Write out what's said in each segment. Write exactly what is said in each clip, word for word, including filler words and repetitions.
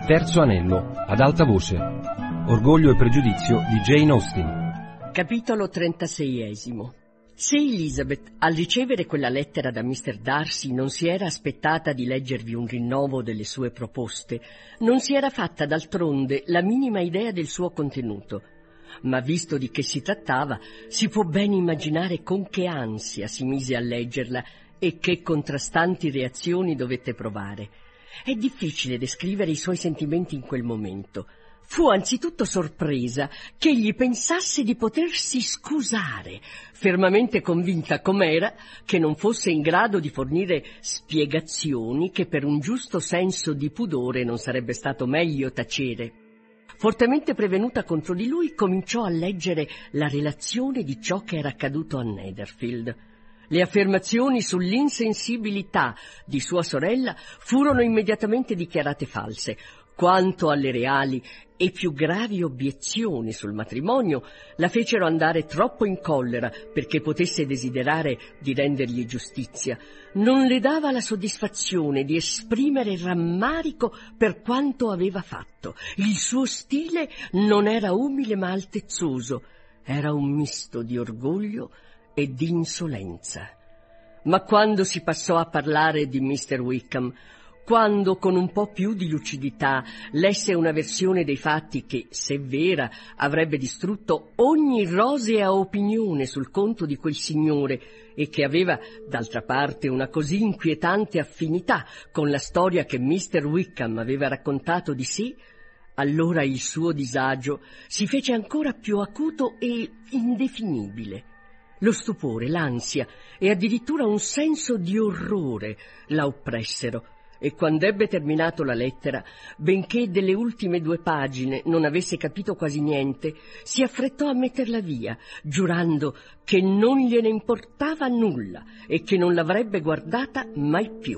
Terzo anello, ad alta voce. Orgoglio e pregiudizio di Jane Austen. Capitolo trentaseiesimo. Se Elizabeth, al ricevere quella lettera da mister Darcy, non si era aspettata di leggervi un rinnovo delle sue proposte, non si era fatta d'altronde la minima idea del suo contenuto. Ma visto di che si trattava, si può ben immaginare con che ansia si mise a leggerla e che contrastanti reazioni dovette provare. È difficile descrivere i suoi sentimenti in quel momento. Fu anzitutto sorpresa che egli pensasse di potersi scusare, fermamente convinta com'era che non fosse in grado di fornire spiegazioni che per un giusto senso di pudore non sarebbe stato meglio tacere. Fortemente prevenuta contro di lui, cominciò a leggere la relazione di ciò che era accaduto a Netherfield. Le affermazioni sull'insensibilità di sua sorella furono immediatamente dichiarate false. Quanto alle reali e più gravi obiezioni sul matrimonio, la fecero andare troppo in collera perché potesse desiderare di rendergli giustizia. Non le dava la soddisfazione di esprimere rammarico per quanto aveva fatto. Il suo stile non era umile ma altezzoso, era un misto di orgoglio e di insolenza. Ma quando si passò a parlare di mister Wickham, quando con un po' più di lucidità lesse una versione dei fatti che, se vera, avrebbe distrutto ogni rosea opinione sul conto di quel signore e che aveva, d'altra parte, una così inquietante affinità con la storia che mister Wickham aveva raccontato di sé, allora il suo disagio si fece ancora più acuto e indefinibile. Lo stupore, l'ansia e addirittura un senso di orrore la oppressero. E quand'ebbe terminato la lettera, benché delle ultime due pagine non avesse capito quasi niente, si affrettò a metterla via, giurando che non gliene importava nulla e che non l'avrebbe guardata mai più.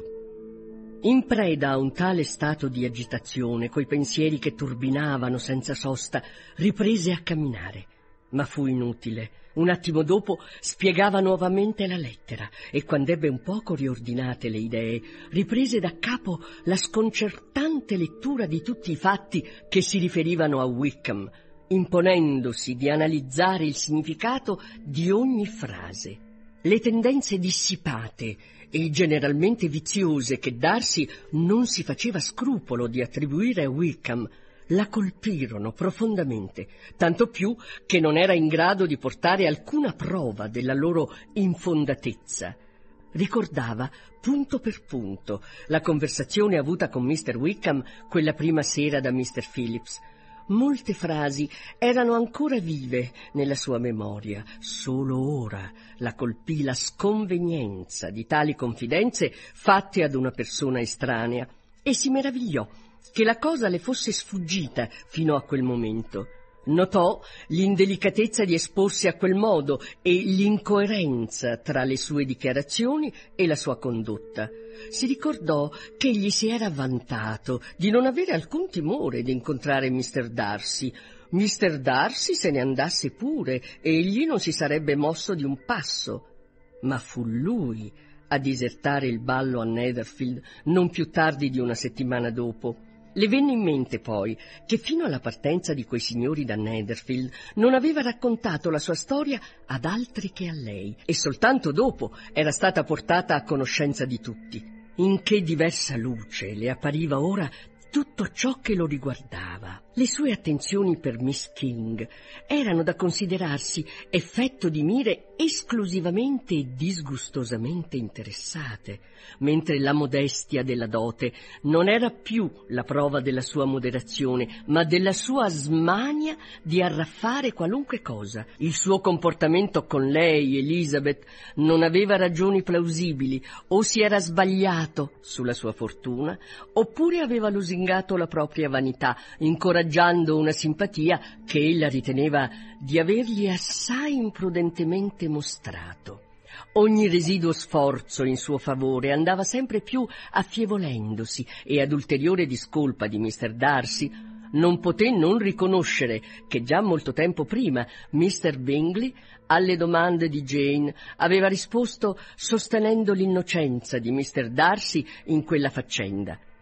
In preda a un tale stato di agitazione, coi pensieri che turbinavano senza sosta, riprese a camminare. Ma fu inutile. Un attimo dopo spiegava nuovamente la lettera e, quand'ebbe un poco riordinate le idee, riprese da capo la sconcertante lettura di tutti i fatti che si riferivano a Wickham, imponendosi di analizzare il significato di ogni frase. Le tendenze dissipate e generalmente viziose che Darcy non si faceva scrupolo di attribuire a Wickham la colpirono profondamente, tanto più che non era in grado di portare alcuna prova della loro infondatezza. Ricordava, punto per punto, la conversazione avuta con mister Wickham quella prima sera da mister Phillips. Molte frasi erano ancora vive nella sua memoria. Solo ora la colpì la sconvenienza di tali confidenze fatte ad una persona estranea e si meravigliò che la cosa le fosse sfuggita fino a quel momento. Notò l'indelicatezza di esporsi a quel modo e l'incoerenza tra le sue dichiarazioni e la sua condotta. Si ricordò che egli si era vantato di non avere alcun timore di incontrare mister Darcy. mister Darcy se ne andasse pure, e egli non si sarebbe mosso di un passo. Ma fu lui a disertare il ballo a Netherfield non più tardi di una settimana dopo. Le venne in mente poi che fino alla partenza di quei signori da Netherfield non aveva raccontato la sua storia ad altri che a lei, e soltanto dopo era stata portata a conoscenza di tutti. In che diversa luce le appariva ora tutto ciò che lo riguardava. Le sue attenzioni per Miss King erano da considerarsi effetto di mire esclusivamente e disgustosamente interessate, mentre la modestia della dote non era più la prova della sua moderazione, ma della sua smania di arraffare qualunque cosa. Il suo comportamento con lei, Elizabeth, non aveva ragioni plausibili, o si era sbagliato sulla sua fortuna, oppure aveva lusingato la propria vanità, incoraggiando una simpatia che ella riteneva di avergli assai imprudentemente mostrato. Ogni residuo sforzo in suo favore andava sempre più affievolendosi, e ad ulteriore discolpa di mister Darcy non poté non riconoscere che già molto tempo prima mister Bingley alle domande di Jane aveva risposto sostenendo l'innocenza di mister Darcy in quella faccenda.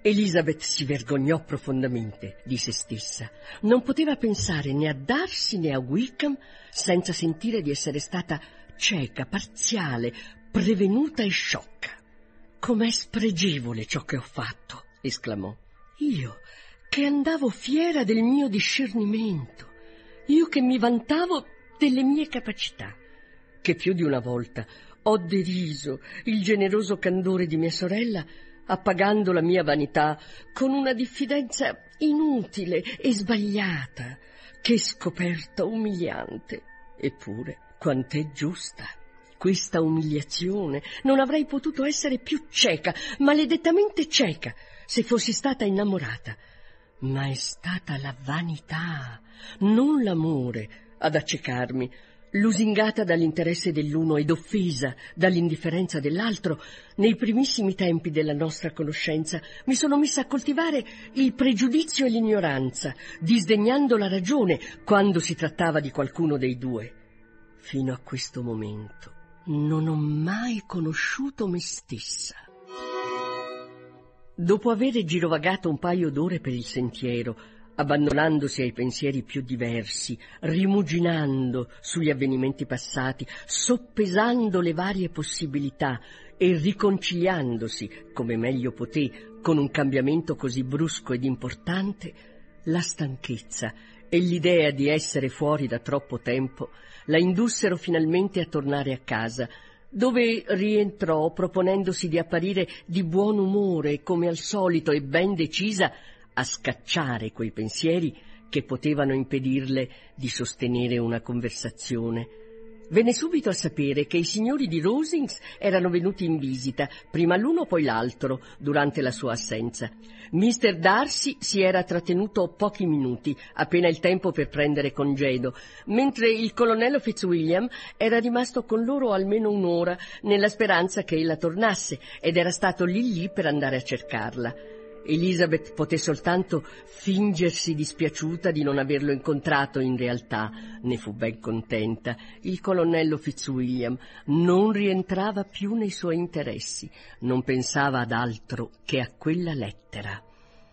Elizabeth si vergognò profondamente di se stessa. Non poteva pensare né a Darcy né a Wickham senza sentire di essere stata cieca, parziale, prevenuta e sciocca. «Com'è spregevole ciò che ho fatto!» esclamò. «Io, che andavo fiera del mio discernimento, io che mi vantavo delle mie capacità, che più di una volta ho deriso il generoso candore di mia sorella, appagando la mia vanità con una diffidenza inutile e sbagliata, che scoperta umiliante. Eppure, quant'è giusta questa umiliazione! Non avrei potuto essere più cieca, maledettamente cieca, se fossi stata innamorata. Ma è stata la vanità, non l'amore, ad accecarmi. Lusingata dall'interesse dell'uno ed offesa dall'indifferenza dell'altro, nei primissimi tempi della nostra conoscenza mi sono messa a coltivare il pregiudizio e l'ignoranza, disdegnando la ragione quando si trattava di qualcuno dei due. Fino a questo momento non ho mai conosciuto me stessa. Dopo aver girovagato un paio d'ore per il sentiero, abbandonandosi ai pensieri più diversi, rimuginando sugli avvenimenti passati, soppesando le varie possibilità e riconciliandosi, come meglio poté, con un cambiamento così brusco ed importante, la stanchezza e l'idea di essere fuori da troppo tempo la indussero finalmente a tornare a casa, dove rientrò proponendosi di apparire di buon umore, come al solito, e ben decisa a scacciare quei pensieri che potevano impedirle di sostenere una conversazione. Venne subito a sapere che i signori di Rosings erano venuti in visita, prima l'uno poi l'altro, durante la sua assenza. mister Darcy si era trattenuto pochi minuti, appena il tempo per prendere congedo, mentre il colonnello Fitzwilliam era rimasto con loro almeno un'ora, nella speranza che ella tornasse, ed era stato lì lì per andare a cercarla. Elizabeth poté soltanto fingersi dispiaciuta di non averlo incontrato in realtà, ne fu ben contenta. Il colonnello Fitzwilliam non rientrava più nei suoi interessi, non pensava ad altro che a quella lettera.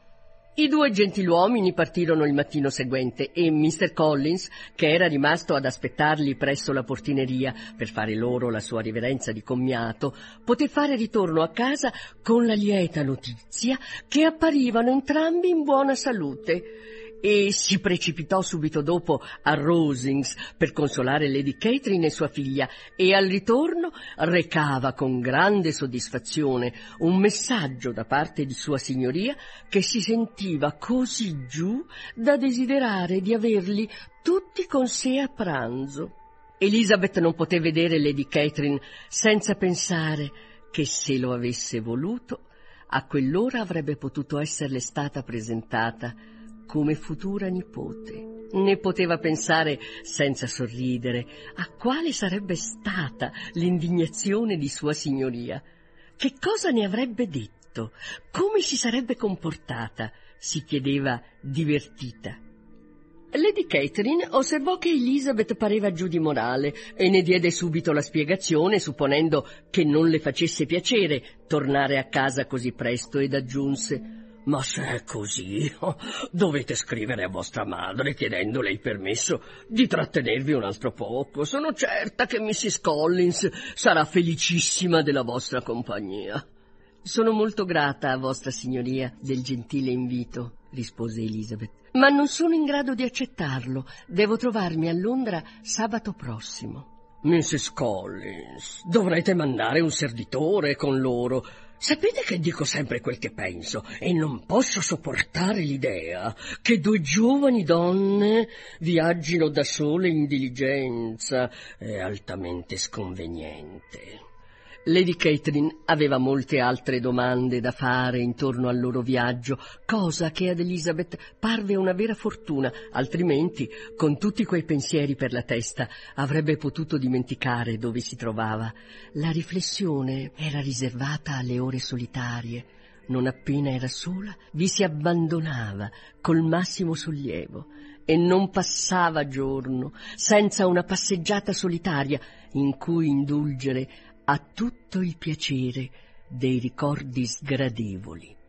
I due gentiluomini partirono il mattino seguente e mister Collins, che era rimasto ad aspettarli presso la portineria per fare loro la sua riverenza di commiato, poté fare ritorno a casa con la lieta notizia che apparivano entrambi in buona salute, e si precipitò subito dopo a Rosings per consolare Lady Catherine e sua figlia, e al ritorno recava con grande soddisfazione un messaggio da parte di sua signoria che si sentiva così giù da desiderare di averli tutti con sé a pranzo. Elizabeth non poté vedere Lady Catherine senza pensare che, se lo avesse voluto, a quell'ora avrebbe potuto esserle stata presentata come futura nipote. Ne poteva pensare senza sorridere a quale sarebbe stata l'indignazione di sua signoria. Che cosa ne avrebbe detto? Come si sarebbe comportata? Si chiedeva divertita. Lady Catherine osservò che Elizabeth pareva giù di morale e ne diede subito la spiegazione, supponendo che non le facesse piacere tornare a casa così presto, ed aggiunse: «Ma se è così, dovete scrivere a vostra madre chiedendole il permesso di trattenervi un altro poco. Sono certa che missus Collins sarà felicissima della vostra compagnia». «Sono molto grata a vostra signoria del gentile invito», rispose Elizabeth, «ma non sono in grado di accettarlo. Devo trovarmi a Londra sabato prossimo». «missus Collins, dovrete mandare un servitore con loro. Sapete che dico sempre quel che penso e non posso sopportare l'idea che due giovani donne viaggino da sole in diligenza. È altamente sconveniente». Lady Catherine aveva molte altre domande da fare intorno al loro viaggio, cosa che ad Elizabeth parve una vera fortuna, altrimenti, con tutti quei pensieri per la testa, avrebbe potuto dimenticare dove si trovava. La riflessione era riservata alle ore solitarie. Non appena era sola, vi si abbandonava col massimo sollievo, e non passava giorno senza una passeggiata solitaria in cui indulgere a tutto il piacere dei ricordi sgradevoli.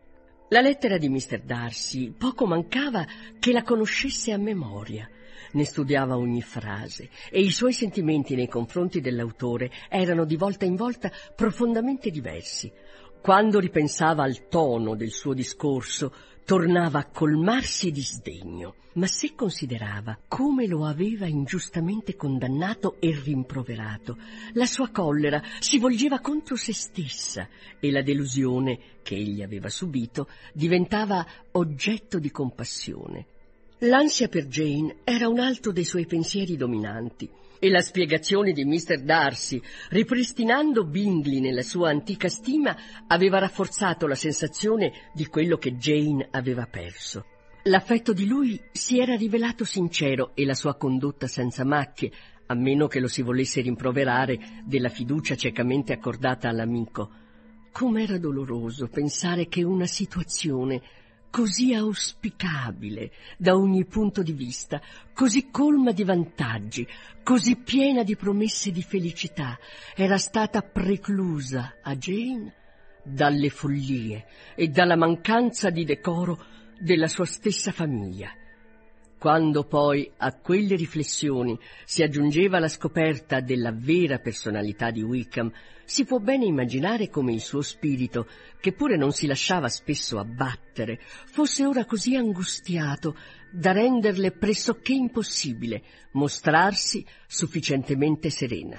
La lettera di mister Darcy poco mancava che la conoscesse a memoria. Ne studiava ogni frase e i suoi sentimenti nei confronti dell'autore erano di volta in volta profondamente diversi. Quando ripensava al tono del suo discorso, tornava a colmarsi di sdegno, ma se considerava come lo aveva ingiustamente condannato e rimproverato, la sua collera si volgeva contro se stessa e la delusione che egli aveva subito diventava oggetto di compassione. L'ansia per Jane era un altro dei suoi pensieri dominanti, e la spiegazione di mister Darcy, ripristinando Bingley nella sua antica stima, aveva rafforzato la sensazione di quello che Jane aveva perso. L'affetto di lui si era rivelato sincero e la sua condotta senza macchie, a meno che lo si volesse rimproverare della fiducia ciecamente accordata all'amico. Com'era doloroso pensare che una situazione così auspicabile da ogni punto di vista, così colma di vantaggi, così piena di promesse di felicità, era stata preclusa a Jane dalle follie e dalla mancanza di decoro della sua stessa famiglia. Quando poi a quelle riflessioni si aggiungeva la scoperta della vera personalità di Wickham, si può bene immaginare come il suo spirito, che pure non si lasciava spesso abbattere, fosse ora così angustiato da renderle pressoché impossibile mostrarsi sufficientemente serena.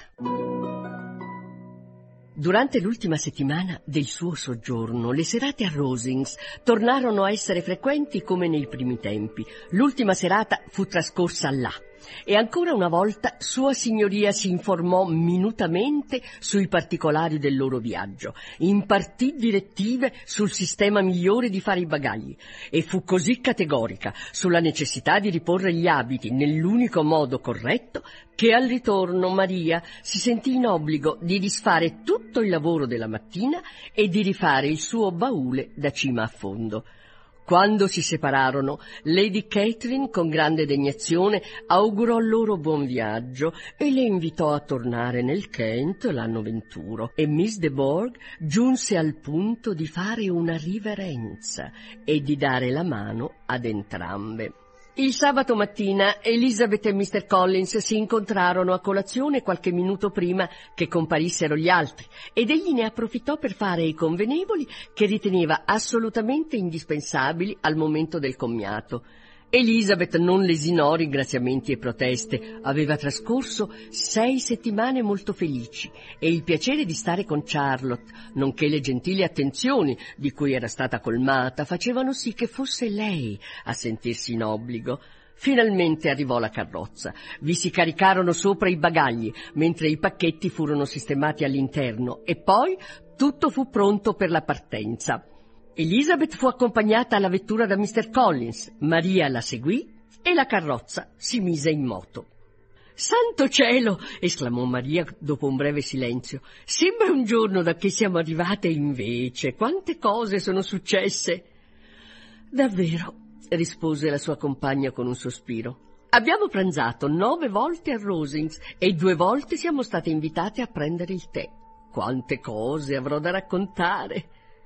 Durante l'ultima settimana del suo soggiorno, le serate a Rosings tornarono a essere frequenti come nei primi tempi. L'ultima serata fu trascorsa là, e ancora una volta Sua Signoria si informò minutamente sui particolari del loro viaggio, impartì direttive sul sistema migliore di fare i bagagli, e fu così categorica sulla necessità di riporre gli abiti nell'unico modo corretto che al ritorno Maria si sentì in obbligo di disfare tutto il lavoro della mattina e di rifare il suo baule da cima a fondo. Quando si separarono, Lady Catherine, con grande degnazione, augurò loro buon viaggio e le invitò a tornare nel Kent l'anno venturo, e Miss de Bourgh giunse al punto di fare una riverenza e di dare la mano ad entrambe. Il sabato mattina Elizabeth e mister Collins si incontrarono a colazione qualche minuto prima che comparissero gli altri, ed egli ne approfittò per fare i convenevoli che riteneva assolutamente indispensabili al momento del commiato. Elizabeth non lesinò ringraziamenti e proteste. Aveva trascorso sei settimane molto felici e il piacere di stare con Charlotte, nonché le gentili attenzioni di cui era stata colmata, facevano sì che fosse lei a sentirsi in obbligo. Finalmente arrivò la carrozza. Vi si caricarono sopra i bagagli, mentre i pacchetti furono sistemati all'interno, e poi tutto fu pronto per la partenza. Elizabeth fu accompagnata alla vettura da mister Collins, Maria la seguì e la carrozza si mise in moto. «Santo cielo!» esclamò Maria dopo un breve silenzio. «Sembra un giorno da che siamo arrivate, invece. Quante cose sono successe!» «Davvero», rispose la sua compagna con un sospiro. «Abbiamo pranzato nove volte a Rosings e due volte siamo state invitate a prendere il tè. Quante cose avrò da raccontare!»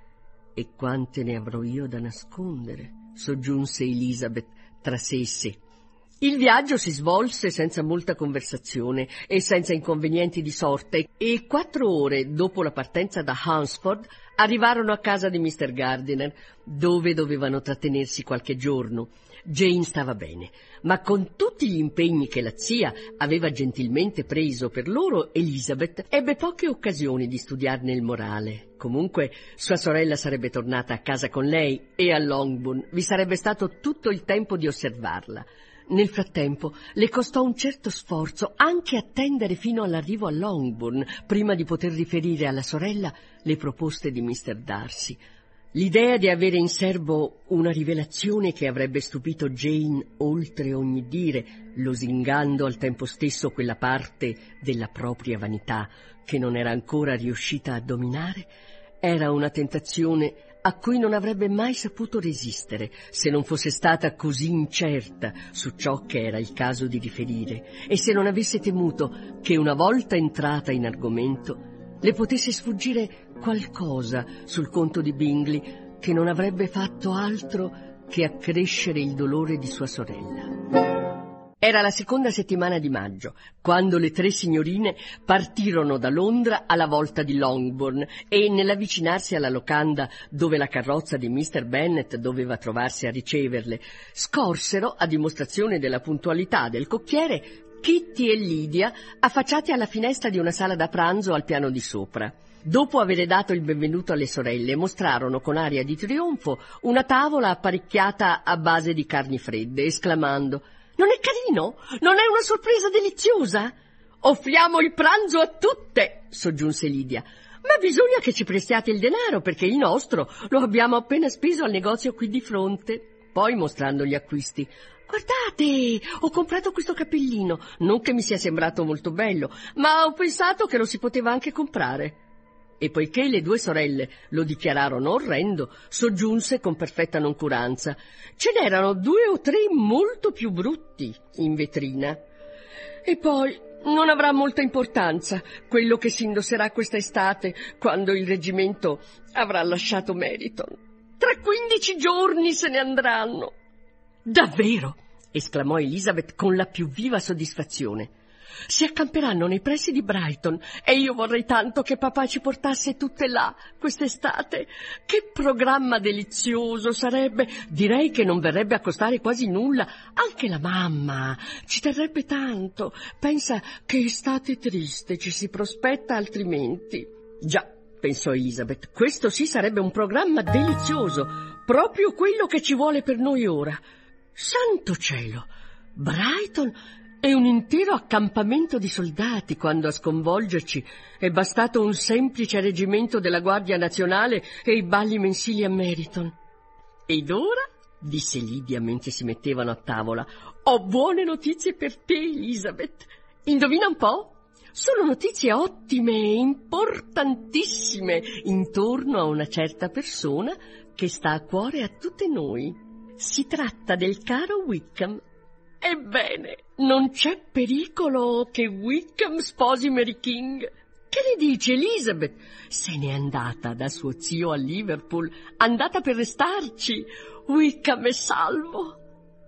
«E quante ne avrò io da nascondere», soggiunse Elizabeth tra sé e sé. Il viaggio si svolse senza molta conversazione e senza inconvenienti di sorte, e quattro ore dopo la partenza da Hunsford arrivarono a casa di mister Gardiner, dove dovevano trattenersi qualche giorno. Jane stava bene, ma con tutti gli impegni che la zia aveva gentilmente preso per loro, Elizabeth ebbe poche occasioni di studiarne il morale. Comunque sua sorella sarebbe tornata a casa con lei e a Longbourn vi sarebbe stato tutto il tempo di osservarla. Nel frattempo le costò un certo sforzo anche attendere fino all'arrivo a Longbourn prima di poter riferire alla sorella le proposte di mister Darcy. L'idea di avere in serbo una rivelazione che avrebbe stupito Jane oltre ogni dire, losingando al tempo stesso quella parte della propria vanità che non era ancora riuscita a dominare, era una tentazione a cui non avrebbe mai saputo resistere se non fosse stata così incerta su ciò che era il caso di riferire, e se non avesse temuto che una volta entrata in argomento le potesse sfuggire qualcosa sul conto di Bingley che non avrebbe fatto altro che accrescere il dolore di sua sorella. Era la seconda settimana di maggio, quando le tre signorine partirono da Londra alla volta di Longbourn e, nell'avvicinarsi alla locanda dove la carrozza di mister Bennet doveva trovarsi a riceverle, scorsero, a dimostrazione della puntualità del cocchiere, Kitty e Lydia affacciati alla finestra di una sala da pranzo al piano di sopra. Dopo avere dato il benvenuto alle sorelle, mostrarono con aria di trionfo una tavola apparecchiata a base di carni fredde, esclamando: «Non è carino? Non è una sorpresa deliziosa?» «Offriamo il pranzo a tutte», soggiunse Lydia. «Ma bisogna che ci prestiate il denaro, perché il nostro lo abbiamo appena speso al negozio qui di fronte». Poi, mostrando gli acquisti: «Guardate, ho comprato questo cappellino, non che mi sia sembrato molto bello, ma ho pensato che lo si poteva anche comprare». E poiché le due sorelle lo dichiararono orrendo, soggiunse con perfetta noncuranza: «Ce n'erano due o tre molto più brutti in vetrina. E poi non avrà molta importanza quello che si indosserà questa estate, quando il reggimento avrà lasciato Meryton. Tra quindici giorni se ne andranno». «Davvero?» esclamò Elizabeth con la più viva soddisfazione. «Si accamperanno nei pressi di Brighton e io vorrei tanto che papà ci portasse tutte là quest'estate. Che programma delizioso sarebbe! Direi che non verrebbe a costare quasi nulla. Anche la mamma ci terrebbe tanto. Pensa che estate triste ci si prospetta altrimenti». «Già», pensò Elizabeth, «questo sì sarebbe un programma delizioso, proprio quello che ci vuole per noi ora. Santo cielo! Brighton è un intero accampamento di soldati, quando a sconvolgerci è bastato un semplice reggimento della Guardia Nazionale e i balli mensili a Meryton». «Ed ora», disse Lydia mentre si mettevano a tavola, «ho buone notizie per te, Elizabeth. Indovina un po'? Sono notizie ottime e importantissime intorno a una certa persona che sta a cuore a tutte noi. Si tratta del caro Wickham. Ebbene, non c'è pericolo che Wickham sposi Mary King. Che ne dici, Elizabeth? Se n'è andata da suo zio a Liverpool, andata per restarci. Wickham è salvo».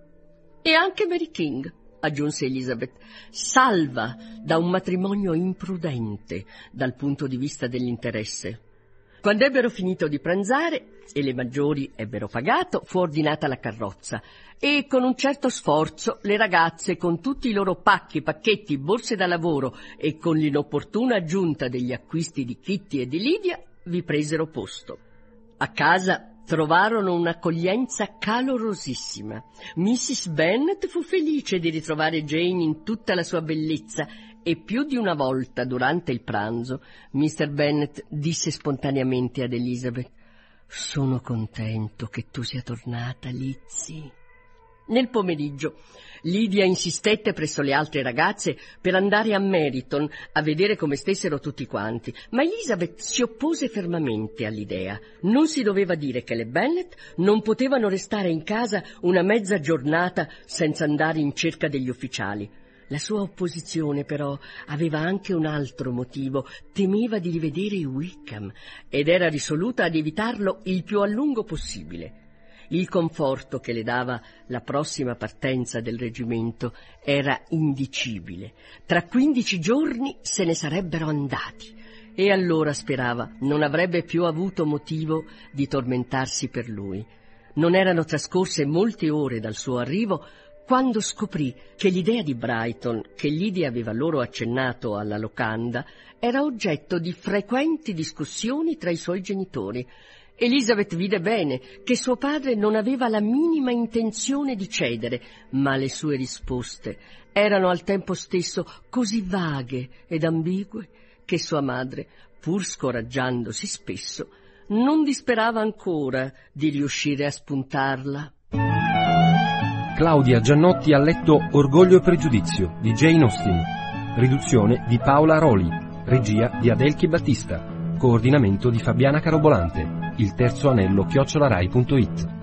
«E anche Mary King», aggiunse Elizabeth, «salva da un matrimonio imprudente dal punto di vista dell'interesse». Quando ebbero finito di pranzare e le maggiori ebbero pagato, fu ordinata la carrozza e con un certo sforzo le ragazze, con tutti i loro pacchi, pacchetti, borse da lavoro e con l'inopportuna aggiunta degli acquisti di Kitty e di Lydia, vi presero posto. A casa trovarono un'accoglienza calorosissima. missis Bennet fu felice di ritrovare Jane in tutta la sua bellezza e più di una volta durante il pranzo mister Bennet disse spontaneamente ad Elizabeth: «Sono contento che tu sia tornata, Lizzie». Nel pomeriggio Lydia insistette presso le altre ragazze per andare a Meryton a vedere come stessero tutti quanti, ma Elizabeth si oppose fermamente all'idea. Non si doveva dire che le Bennet non potevano restare in casa una mezza giornata senza andare in cerca degli ufficiali. La sua opposizione, però, aveva anche un altro motivo: temeva di rivedere Wickham ed era risoluta ad evitarlo il più a lungo possibile. Il conforto che le dava la prossima partenza del reggimento era indicibile. Tra quindici giorni se ne sarebbero andati e allora, sperava, non avrebbe più avuto motivo di tormentarsi per lui. Non erano trascorse molte ore dal suo arrivo quando scoprì che l'idea di Brighton, che Lydia aveva loro accennato alla locanda, era oggetto di frequenti discussioni tra i suoi genitori. Elizabeth vide bene che suo padre non aveva la minima intenzione di cedere, ma le sue risposte erano al tempo stesso così vaghe ed ambigue che sua madre, pur scoraggiandosi spesso, non disperava ancora di riuscire a spuntarla. Claudia Giannotti ha letto Orgoglio e pregiudizio di Jane Austen, riduzione di Paola Roli, regia di Adelchi Battista, coordinamento di Fabiana Carobolante. Il terzo anello chiocciola rai punto it.